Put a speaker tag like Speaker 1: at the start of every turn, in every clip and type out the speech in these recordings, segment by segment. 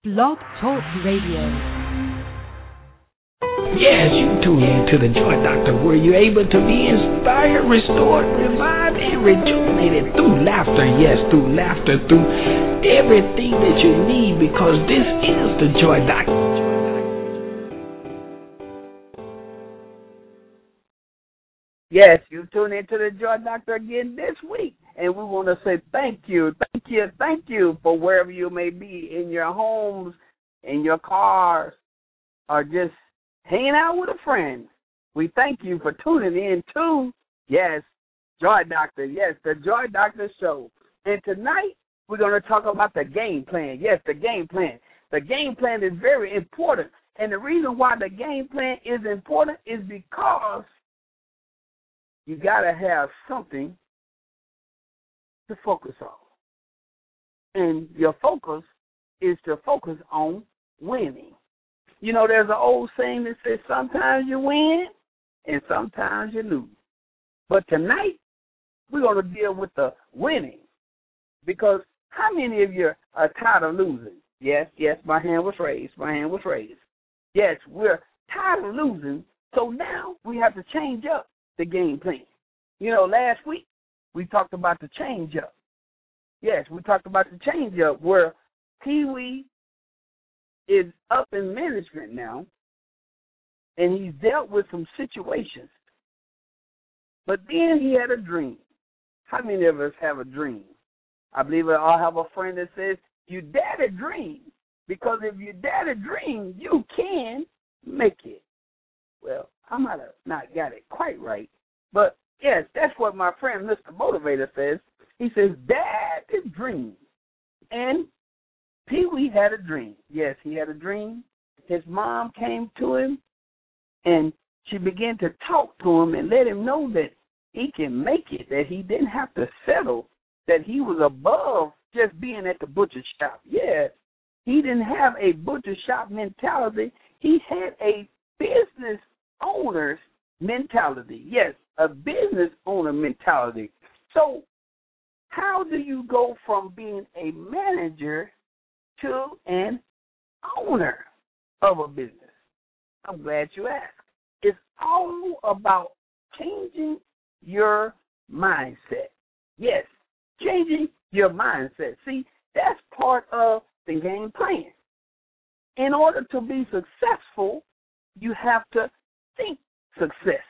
Speaker 1: Blog Talk Radio.
Speaker 2: Yes, you tune in to the Joy Doctor, where you're able to be inspired, restored, revived, and rejuvenated through laughter. Yes, through laughter, through everything that you need, because this is the Joy Doctor.
Speaker 3: Yes, you tune into the Joy Doctor again this week, and we want to say thank you for wherever you may be, in your homes, in your cars, or just hanging out with a friend. We thank you for tuning in to, yes, Joy Doctor, yes, the Joy Doctor Show. And tonight, we're going to talk about the game plan. Yes, the game plan. The game plan is very important, and the reason why the game plan is important is because you got to have something to focus on. And your focus is to focus on winning. You know, there's an old saying that says sometimes you win and sometimes you lose. But tonight, we're going to deal with the winning. Because how many of you are tired of losing? Yes, my hand was raised. Yes, we're tired of losing, so now we have to change up the game plan. You know, last week we talked about the change up. Yes, we talked about the change up where Pee Wee is up in management now, and he's dealt with some situations. But then he had a dream. How many of us have a dream? I believe I all have a friend that says, you dare to dream, because if you dare to dream, you can make it. Well, I might have not got it quite right, but yes, that's what my friend Mr. Motivator says. He says, dare to dream. And Pee Wee had a dream. Yes, he had a dream. His mom came to him, and she began to talk to him and let him know that he can make it, that he didn't have to settle, that he was above just being at the butcher shop. Yes, he didn't have a butcher shop mentality. He had a business owner's mentality. Yes, a business owner mentality. So how do you go from being a manager to an owner of a business? I'm glad you asked. It's all about changing your mindset. Yes, changing your mindset. See, that's part of the game plan. In order to be successful, you have to think success.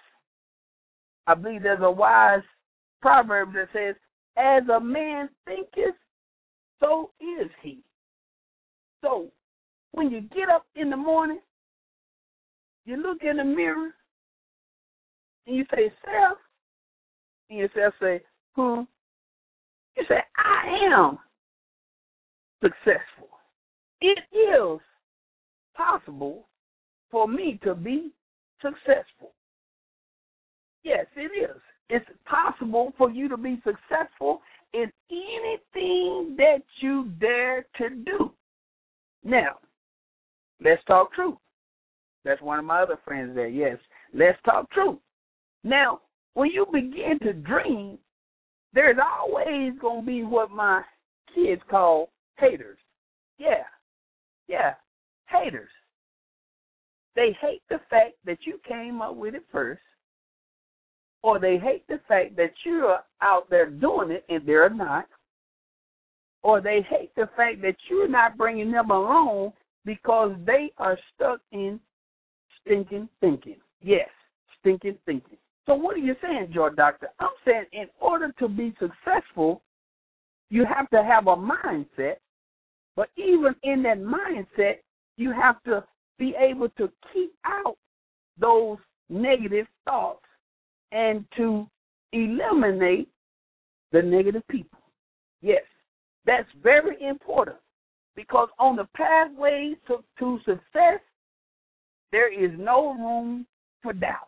Speaker 3: I believe there's a wise proverb that says, as a man thinketh, so is he. So when you get up in the morning, you look in the mirror, and you say, self, and yourself say, who? You say, I am successful. It is possible for me to be successful. Yes, it is. It's possible for you to be successful in anything that you dare to do. Now, let's talk truth. That's one of my other friends there. Yes, let's talk truth. Now, when you begin to dream, there's always going to be what my kids call haters. Yeah, haters. They hate the fact that you came up with it first, or they hate the fact that you're out there doing it and they're not, or they hate the fact that you're not bringing them along because they are stuck in stinking thinking. Yes, stinking thinking. So what are you saying, Joy Doctor? I'm saying in order to be successful, you have to have a mindset, but even in that mindset, you have to be able to keep out those negative thoughts and to eliminate the negative people. Yes, that's very important, because on the pathway to success, there is no room for doubt.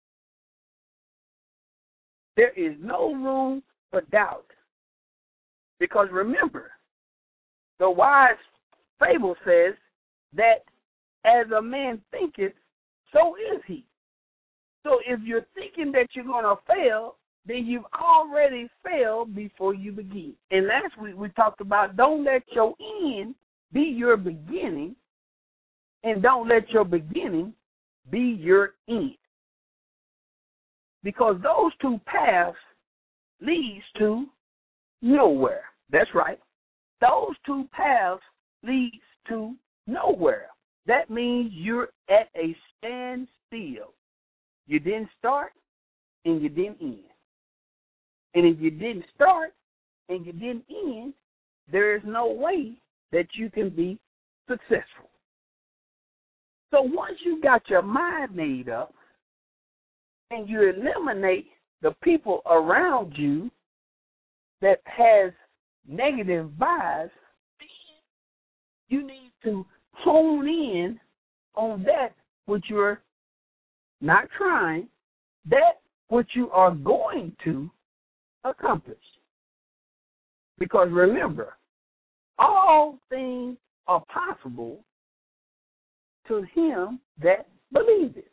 Speaker 3: There is no room for doubt. Because remember, the wise fable says that as a man thinketh, so is he. So if you're thinking that you're going to fail, then you've already failed before you begin. And last week we talked about don't let your end be your beginning, and don't let your beginning be your end. Because those two paths leads to nowhere. That's right. Those two paths leads to nowhere. That means you're at a standstill. You didn't start and you didn't end. And if you didn't start and you didn't end, there is no way that you can be successful. So once you got your mind made up and you eliminate the people around you that has negative vibes, you need to hone in on that which you're not trying, that which you are going to accomplish. Because remember, all things are possible to him that believeth.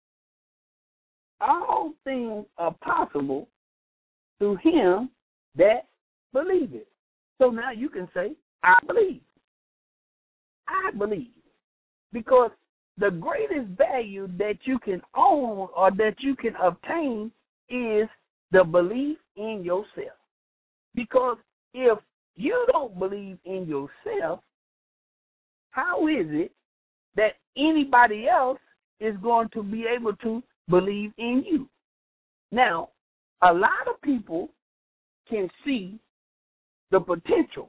Speaker 3: All things are possible to him that believeth. So now you can say, I believe. I believe. Because the greatest value that you can own or that you can obtain is the belief in yourself. Because if you don't believe in yourself, how is it that anybody else is going to be able to believe in you? Now, a lot of people can see the potential.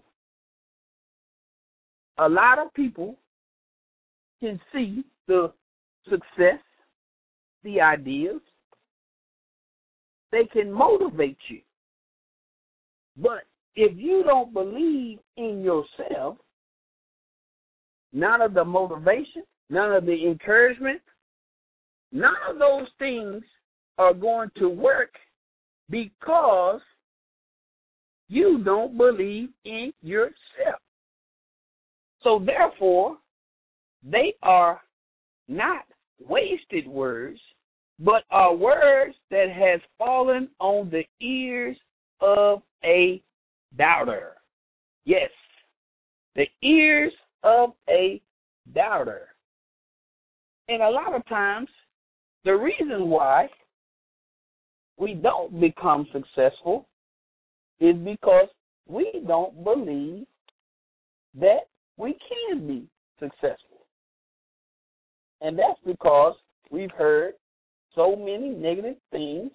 Speaker 3: A lot of people can see the success, the ideas. They can motivate you. But if you don't believe in yourself, none of the motivation, none of the encouragement, none of those things are going to work because you don't believe in yourself. So therefore, they are not wasted words, but are words that has fallen on the ears of a doubter. Yes, the ears of a doubter. And a lot of times, the reason why we don't become successful is because we don't believe that we can be successful. And that's because we've heard so many negative things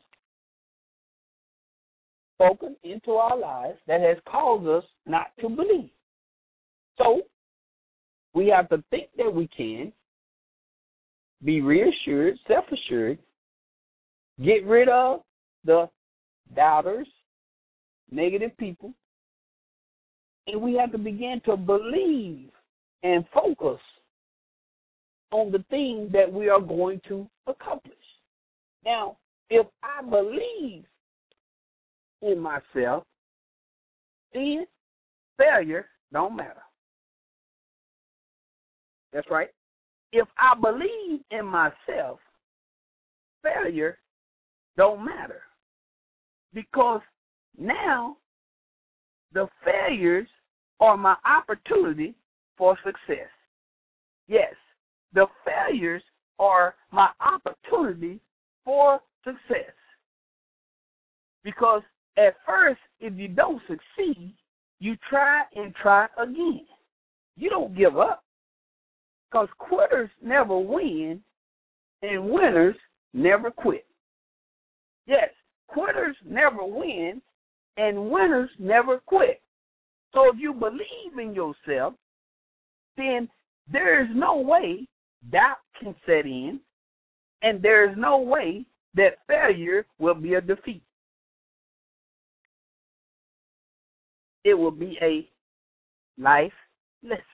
Speaker 3: spoken into our lives that has caused us not to believe. So we have to think that we can, be reassured, self-assured, get rid of the doubters, negative people, and we have to begin to believe and focus on the thing that we are going to accomplish. Now, if I believe in myself, then failure don't matter. That's right. If I believe in myself, failure don't matter. Because now the failures are my opportunity for success. Yes, the failures are my opportunity for success. Because at first, if you don't succeed, you try and try again. You don't give up. Because quitters never win and winners never quit. Yes, quitters never win and winners never quit. So if you believe in yourself, then there is no way doubt can set in, and there is no way that failure will be a defeat. It will be a life lesson.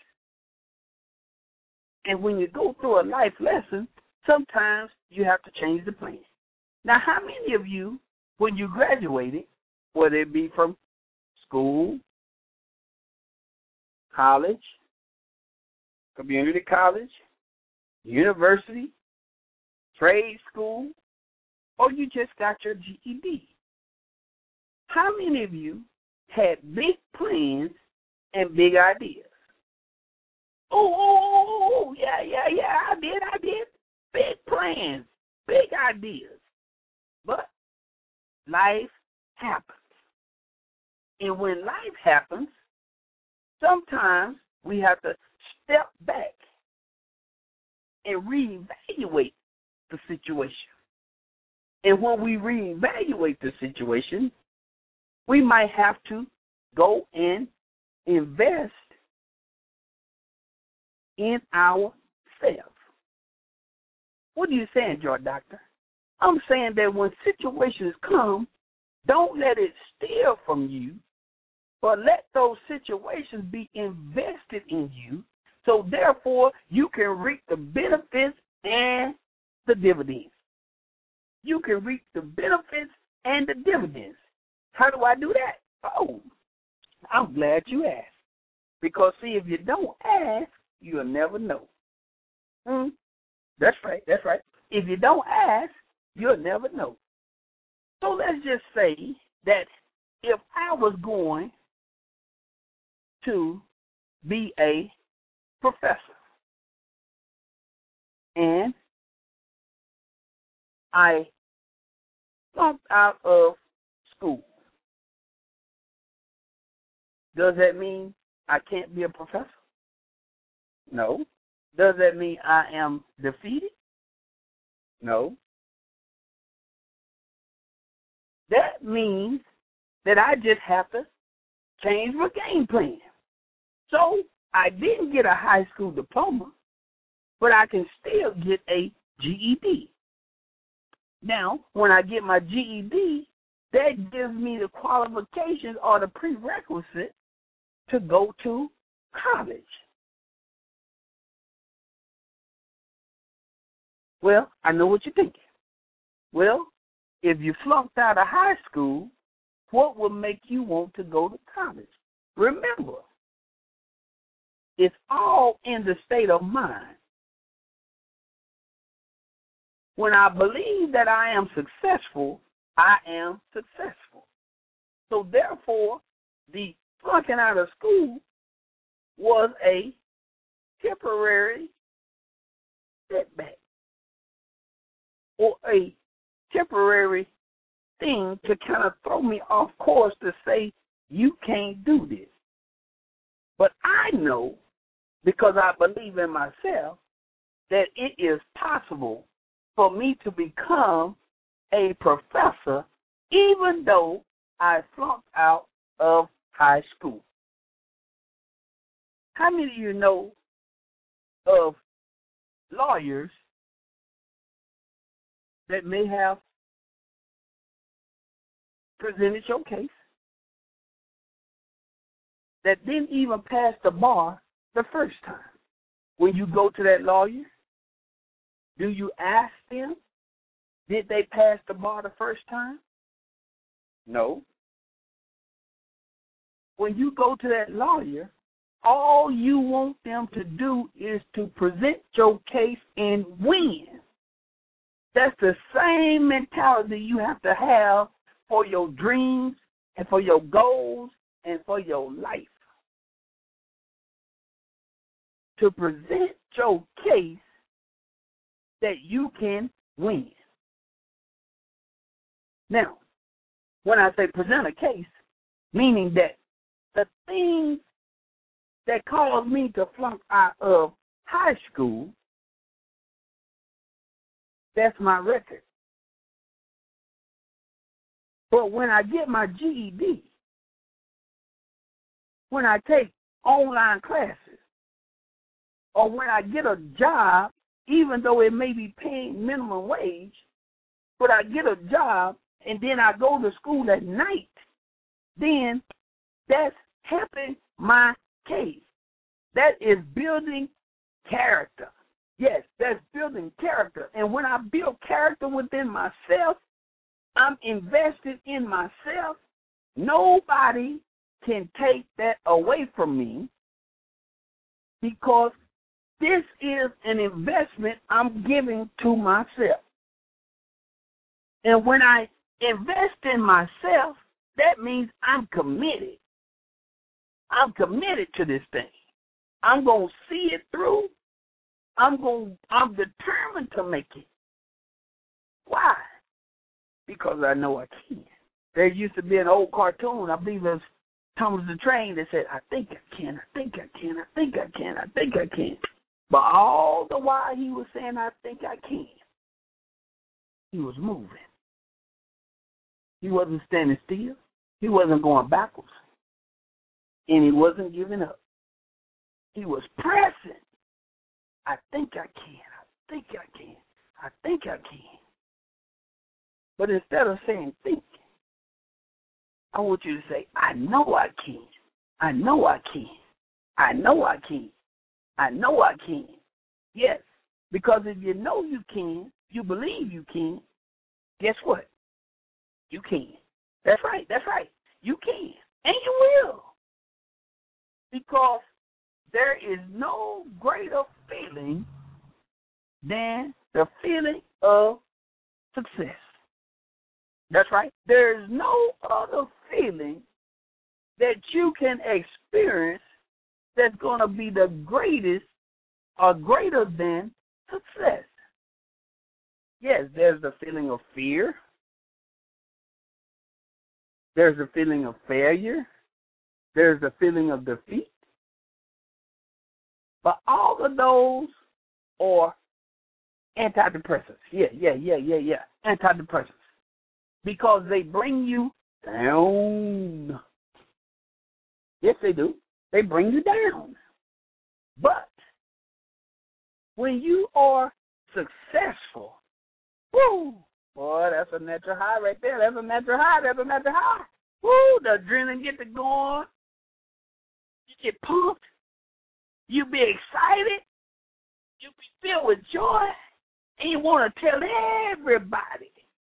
Speaker 3: And when you go through a life lesson, sometimes you have to change the plan. Now, how many of you, when you graduated, whether it be from school, college, community college, university, trade school, or you just got your GED, how many of you had big plans and big ideas? Yeah, I did. Big plans, big ideas. But life happens. And when life happens, sometimes we have to step back and reevaluate the situation. And when we reevaluate the situation, we might have to go and invest in ourselves. What are you saying, Joy Doctor? I'm saying that when situations come, don't let it steal from you, but let those situations be invested in you, so therefore you can reap the benefits and the dividends. You can reap the benefits and the dividends. How do I do that? Oh, I'm glad you asked. Because, see, if you don't ask, you'll never know. That's right. If you don't ask, you'll never know. So let's just say that if I was going to be a professor and I flunked out of school, does that mean I can't be a professor? No. Does that mean I am defeated? No. That means that I just have to change my game plan. So I didn't get a high school diploma, but I can still get a GED. Now, when I get my GED, that gives me the qualifications or the prerequisite to go to college. Well, I know what you're thinking. Well, if you flunked out of high school, what would make you want to go to college? Remember, it's all in the state of mind. When I believe that I am successful, I am successful. So therefore, the flunking out of school was a temporary setback or a temporary thing to kind of throw me off course to say, you can't do this. But I know, because I believe in myself, that it is possible for me to become a professor even though I flunked out of high school. How many of you know of lawyers that may have presented your case that didn't even pass the bar the first time? When you go to that lawyer, do you ask them, did they pass the bar the first time? No. When you go to that lawyer, all you want them to do is to present your case and win. That's the same mentality you have to have for your dreams and for your goals and for your life. To present your case that you can win. Now, when I say present a case, meaning that the things that caused me to flunk out of high school, that's my record. But when I get my GED, when I take online classes, or when I get a job, even though it may be paying minimum wage, but I get a job and then I go to school at night, then that's helping my case. That is building character. Yes, that's building character. And when I build character within myself, I'm invested in myself. Nobody can take that away from me because this is an investment I'm giving to myself. And when I invest in myself, that means I'm committed. I'm committed to this thing. I'm going to see it through. I'm determined to make it. Why? Because I know I can. There used to be an old cartoon, I believe it was Thomas the Train, that said, I think I can, I think I can, I think I can, I think I can. But all the while he was saying, I think I can, he was moving. He wasn't standing still. He wasn't going backwards. And he wasn't giving up. He was pressing. I think I can, I think I can, I think I can. But instead of saying think, I want you to say, I know I can. I know I can. I know I can. I know I can. Yes, because if you know you can, you believe you can, guess what? You can. That's right. That's right. You can. And you will. Because there is no greater feeling than the feeling of success. That's right. There is no other feeling that you can experience that's going to be the greatest or greater than success. Yes, there's the feeling of fear. There's the feeling of failure. There's the feeling of defeat. But all of those are antidepressants. Yeah. Antidepressants. Because they bring you down. Yes, they do. They bring you down. But when you are successful, woo, boy, that's a natural high right there. That's a natural high. That's a natural high. Woo, the adrenaline get to going. You get pumped. You be excited. You be filled with joy. And you want to tell everybody.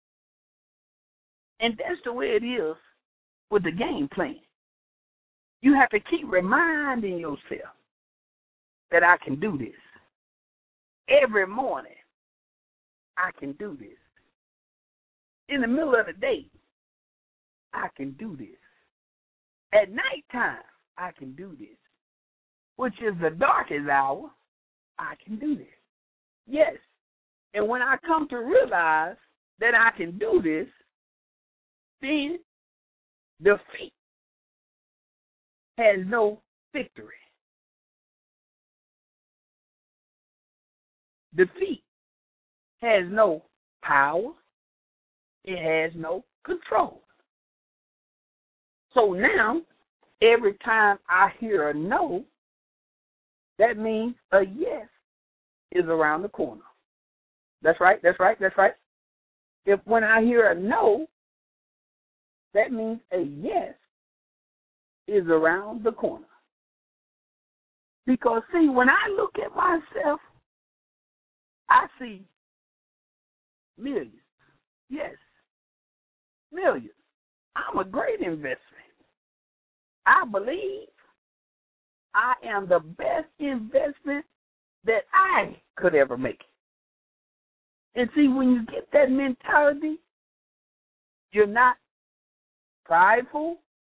Speaker 3: And that's the way it is with the game plan. You have to keep reminding yourself that I can do this. Every morning, I can do this. In the middle of the day, I can do this. At nighttime, I can do this. Which is the darkest hour, I can do this. Yes. And when I come to realize that I can do this, then defeat has no victory. Defeat has no power. It has no control. So now, every time I hear a no, that means a yes is around the corner. That's right, that's right, that's right. If when I hear a no, that means a yes is around the corner. Because, see, when I look at myself, I see millions. Yes, millions. I'm a great investment. I believe I am the best investment that I could ever make. And see, when you get that mentality, you're not prideful.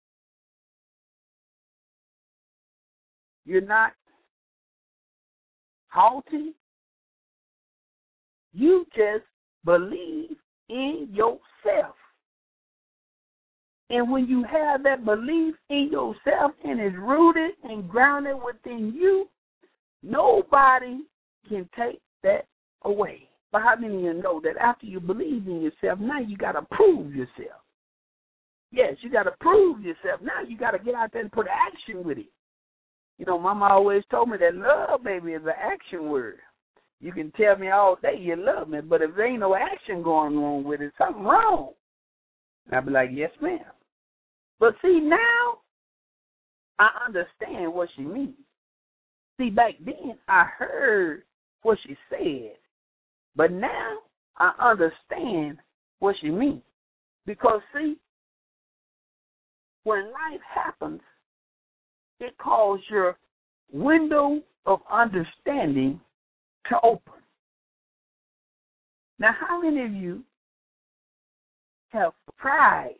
Speaker 3: You're not haughty. You just believe in yourself. And when you have that belief in yourself and it's rooted and grounded within you, nobody can take that away. But how many of you know that after you believe in yourself, now you got to prove yourself? Yes, you got to prove yourself. Now you got to get out there and put action with it. You know, Mama always told me that love, baby, is an action word. You can tell me all day you love me, but if there ain't no action going on with it, something wrong. And I'll be like, yes, ma'am. But see, now I understand what she means. See, back then I heard what she said, but now I understand what she means. Because, see, when life happens, it calls your window of understanding to open. Now, how many of you have tried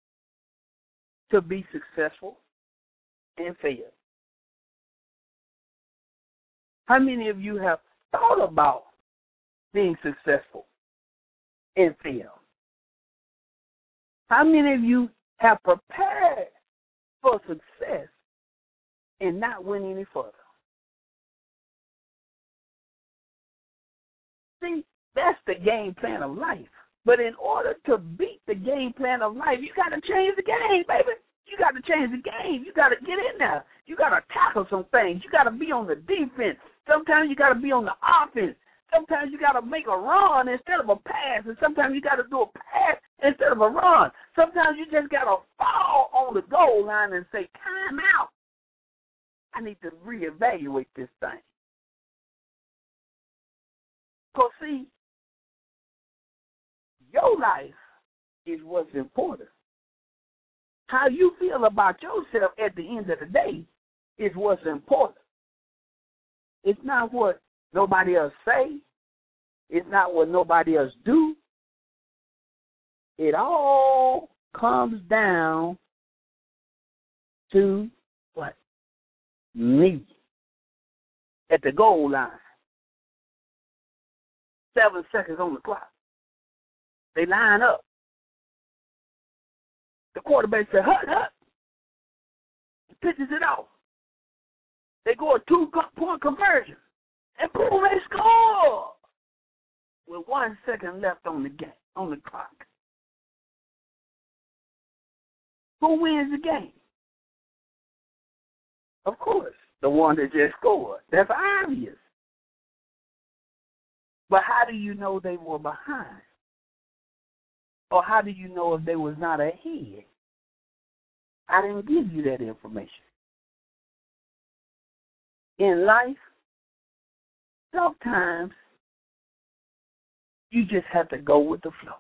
Speaker 3: to be successful and failed? How many of you have thought about being successful in film? How many of you have prepared for success and not went any further? See, that's the game plan of life. But in order to beat the game plan of life, you got to change the game, baby. You got to change the game. You got to get in there. You got to tackle some things. You got to be on the defense. Sometimes you got to be on the offense. Sometimes you got to make a run instead of a pass, and sometimes you got to do a pass instead of a run. Sometimes you just got to fall on the goal line and say, time out. I need to reevaluate this thing. Because, see, your life is what's important. How you feel about yourself at the end of the day is what's important. It's not what nobody else say. It's not what nobody else do. It all comes down to what? Me. At the goal line. 7 seconds on the clock. They line up. The quarterback said, hut. He pitches it off. They go a 2-point conversion. And boom, they score. With 1 second left on the game, on the clock. Who wins the game? Of course, the one that just scored. That's obvious. But how do you know they were behind? Or how do you know if they was not ahead? I didn't give you that information. In life, sometimes you just have to go with the flow.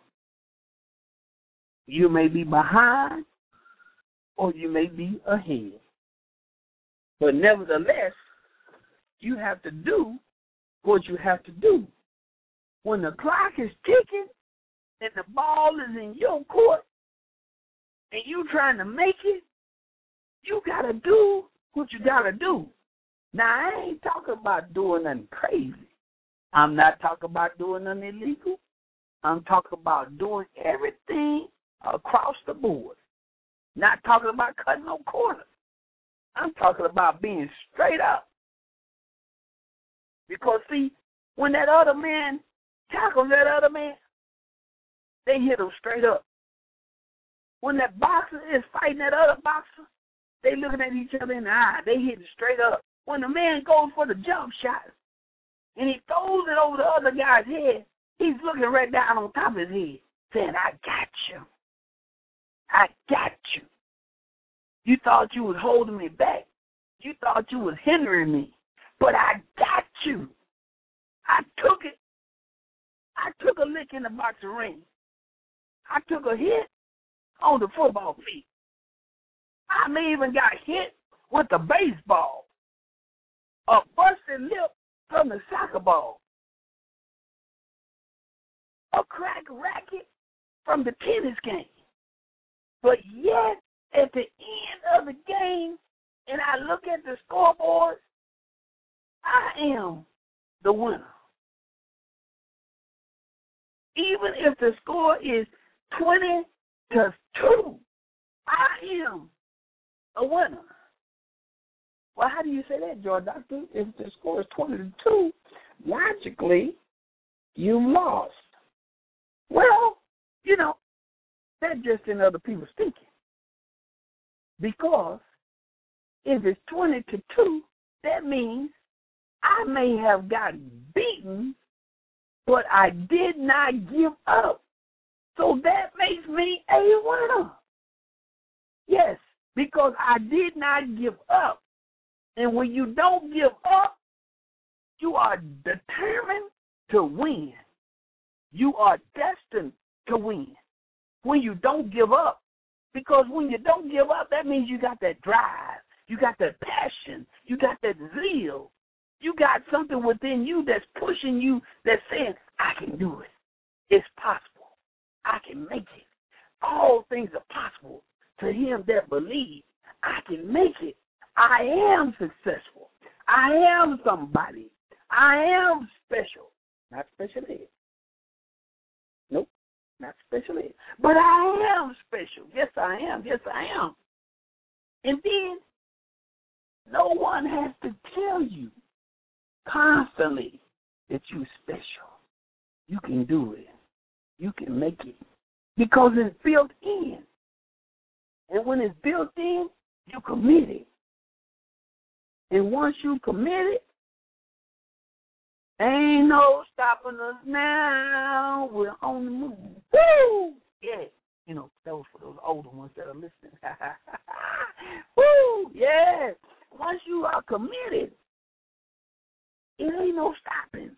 Speaker 3: You may be behind or you may be ahead. But nevertheless, you have to do what you have to do. When the clock is ticking and the ball is in your court and you trying to make it, you got to do what you got to do. Now, I ain't talking about doing nothing crazy. I'm not talking about doing nothing illegal. I'm talking about doing everything across the board. Not talking about cutting no corners. I'm talking about being straight up. Because, see, when that other man tackles that other man, they hit him straight up. When that boxer is fighting that other boxer, they looking at each other in the eye. They hit him straight up. When the man goes for the jump shot and he throws it over the other guy's head, he's looking right down on top of his head, saying, I got you. I got you. You thought you was holding me back. You thought you was hindering me. But I got you. I took it. I took a lick in the boxing ring. I took a hit on the football field. I may even got hit with a baseball. A busted lip from the soccer ball. A cracked racket from the tennis game. But yet, at the end of the game, and I look at the scoreboard, I am the winner. Even if the score is 20-2, I am a winner. Well, how do you say that, George Doctor? If the score is 20-2, logically, you lost. Well, you know, that's just in other people's thinking. Because if it's 20-2, that means I may have gotten beaten, but I did not give up. So that makes me a winner. Yes, because I did not give up. And when you don't give up, you are determined to win. You are destined to win when you don't give up. Because when you don't give up, that means you got that drive. You got that passion. You got that zeal. You got something within you that's pushing you, that's saying, I can do it. It's possible. I can make it. All things are possible to him that believes. I can make it. I am successful. I am somebody. I am special. Not special ed. Nope, not special ed. But I am special. Yes, I am. Yes, I am. And then no one has to tell you constantly that you're special. You can do it. You can make it. Because it's built in. And when it's built in, you commit it. And once you commit it, ain't no stopping us now. We're on the move. Woo! Yeah. You know, that was for those older ones that are listening. Woo! Yeah. Once you are committed, it ain't no stopping.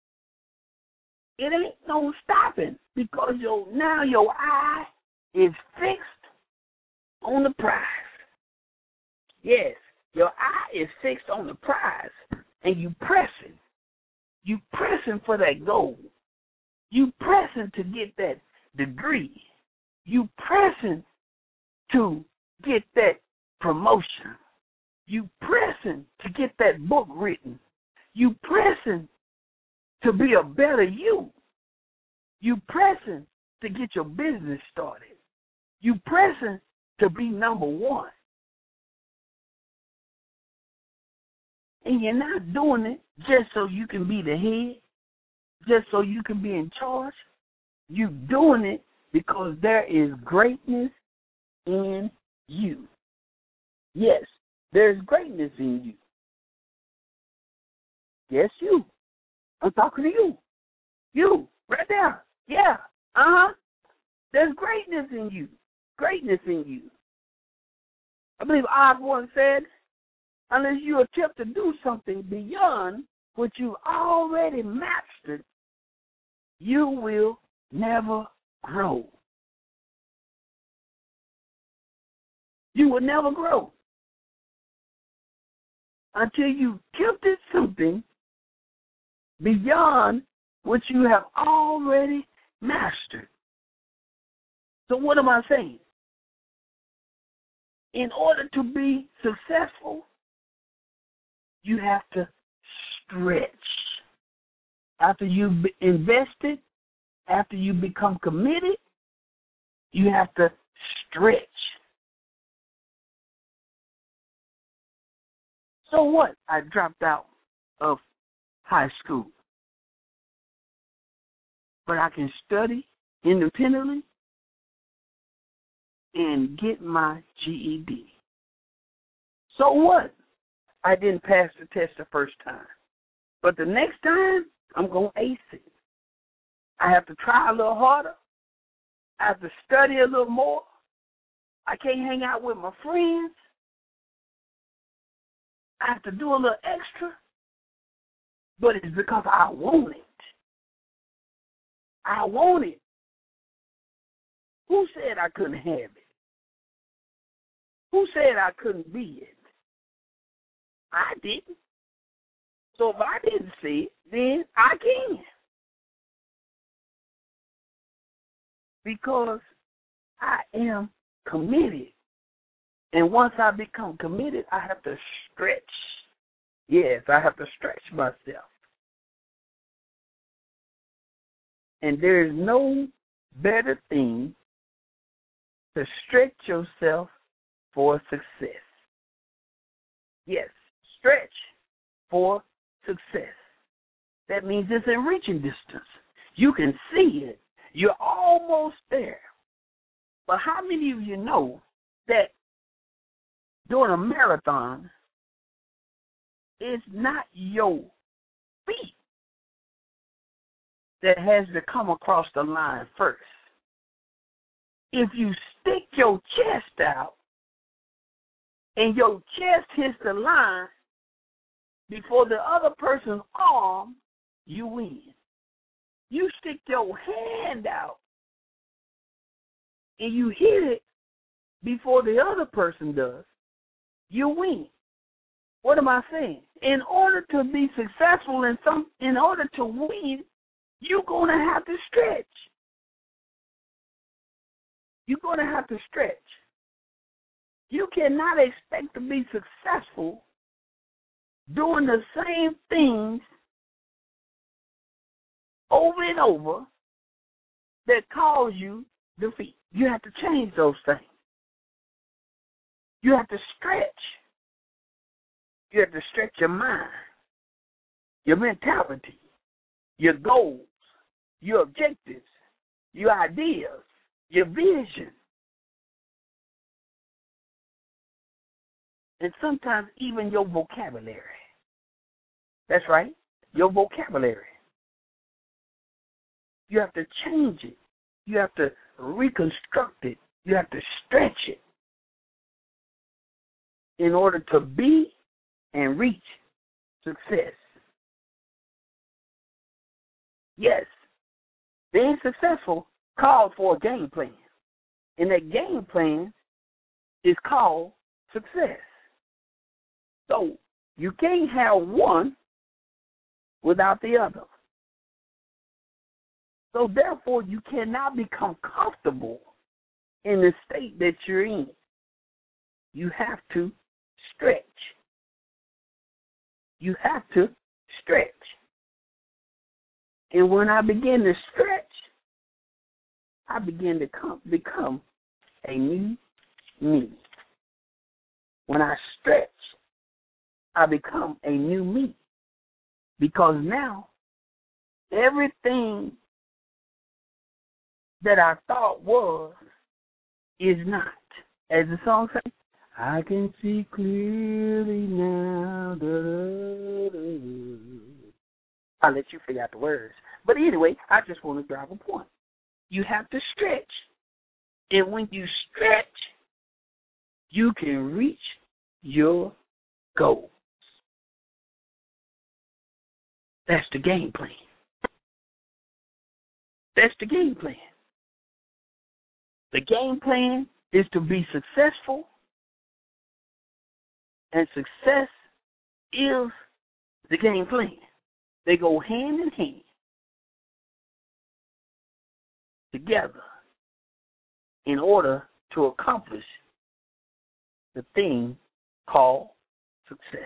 Speaker 3: It ain't no stopping because now your eye is fixed on the prize. Yes, your eye is fixed on the prize, and you pressing. You pressing for that goal. You pressing to get that degree. You pressing to get that promotion. You pressing to get that book written. You pressing to be a better you. You pressing to get your business started. You pressing to be number one. And you're not doing it just so you can be the head, just so you can be in charge. You're doing it because there is greatness in you. Yes, there's greatness in you. Yes, you. I'm talking to you. You, right there. Yeah. There's greatness in you. Greatness in you. I believe Osborne said, unless you attempt to do something beyond what you already mastered, you will never grow. You will never grow until you attempted something beyond what you have already mastered. So what am I saying? In order to be successful, you have to stretch. After you've invested, after you become committed, you have to stretch. So what? I dropped out of high school. But I can study independently and get my GED. So what? I didn't pass the test the first time. But the next time, I'm going to ace it. I have to try a little harder. I have to study a little more. I can't hang out with my friends. I have to do a little extra. But it's because I want it. I want it. Who said I couldn't have it? Who said I couldn't be it? I didn't. So if I didn't see it, then I can. Because I am committed. And once I become committed, I have to stretch. Yes, I have to stretch myself. And there is no better thing to stretch yourself for success. Yes, stretch for success. That means it's in reaching distance. You can see it. You're almost there. But how many of you know that during a marathon, it's not your feet that has to come across the line first? If you stick your chest out and your chest hits the line before the other person's arm, you win. You stick your hand out and you hit it before the other person does, you win. What am I saying? In order to be successful in order to win, you're going to have to stretch. You're going to have to stretch. You cannot expect to be successful doing the same things over and over that cause you defeat. You have to change those things. You have to stretch. You have to stretch your mind, your mentality, your goals, your objectives, your ideas, your vision. And sometimes even your vocabulary. That's right, your vocabulary. You have to change it. You have to reconstruct it. You have to stretch it in order to be and reach success. Yes, being successful calls for a game plan. And that game plan is called success. So you can't have one without the other. So therefore, you cannot become comfortable in the state that you're in. You have to stretch. You have to stretch. And when I begin to stretch, I begin to become a new me. When I stretch, I become a new me. Because now, everything that I thought was is not. As the song says, I can see clearly now. I'll let you figure out the words. But anyway, I just want to drive a point. You have to stretch. And when you stretch, you can reach your goals. That's the game plan. That's the game plan. The game plan is to be successful, and success is the game plan. They go hand in hand together in order to accomplish the thing called success.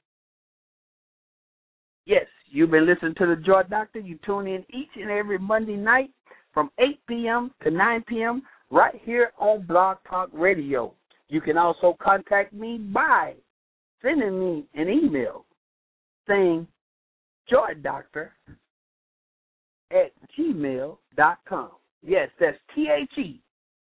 Speaker 3: Yes, you've been listening to The Joy Doctor. You tune in each and every Monday night from 8 p.m. to 9 p.m. right here on Blog Talk Radio. You can also contact me by sending me an email saying joydoctor@gmail.com. Yes, that's THE,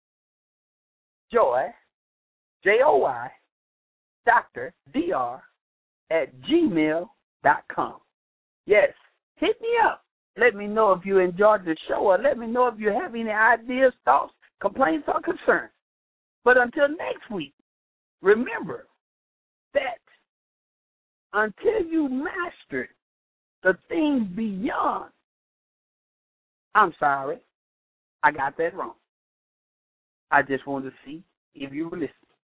Speaker 3: Joy, JOY, Doctor, DR, @gmail.com. Yes, hit me up. Let me know if you enjoyed the show, or let me know if you have any ideas, thoughts, complaints, or concerns. But until next week, remember that until you master the things beyond, I'm sorry, I got that wrong. I just wanted to see if you were listening.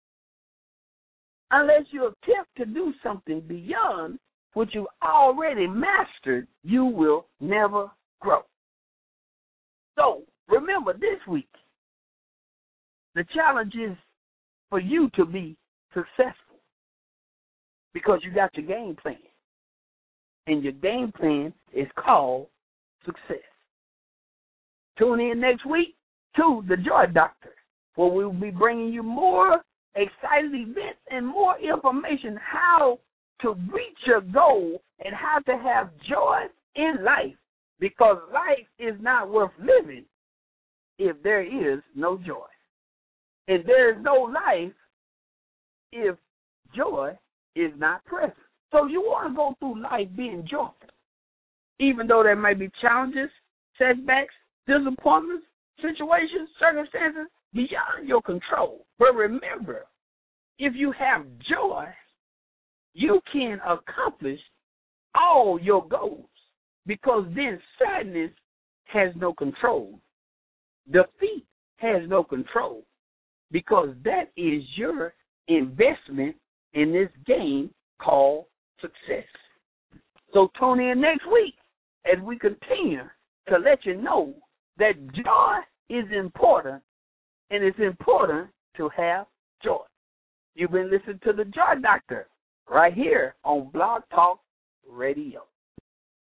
Speaker 3: Unless you attempt to do something beyond what you already mastered, you will never grow. So remember this week, the challenge is for you to be successful because you got your game plan. And your game plan is called success. Tune in next week to The Joy Doctor, where we will be bringing you more exciting events and more information how to reach your goal and how to have joy in life, because life is not worth living if there is no joy. And there is no life if joy is not present. So you want to go through life being joyful, even though there may be challenges, setbacks, disappointments, situations, circumstances beyond your control. But remember, if you have joy, you can accomplish all your goals, because then sadness has no control. Defeat has no control, because that is your investment in this game called success. So tune in next week as we continue to let you know that joy is important, and it's important to have joy. You've been listening to The Joy Doctor right here on Blog Talk Radio.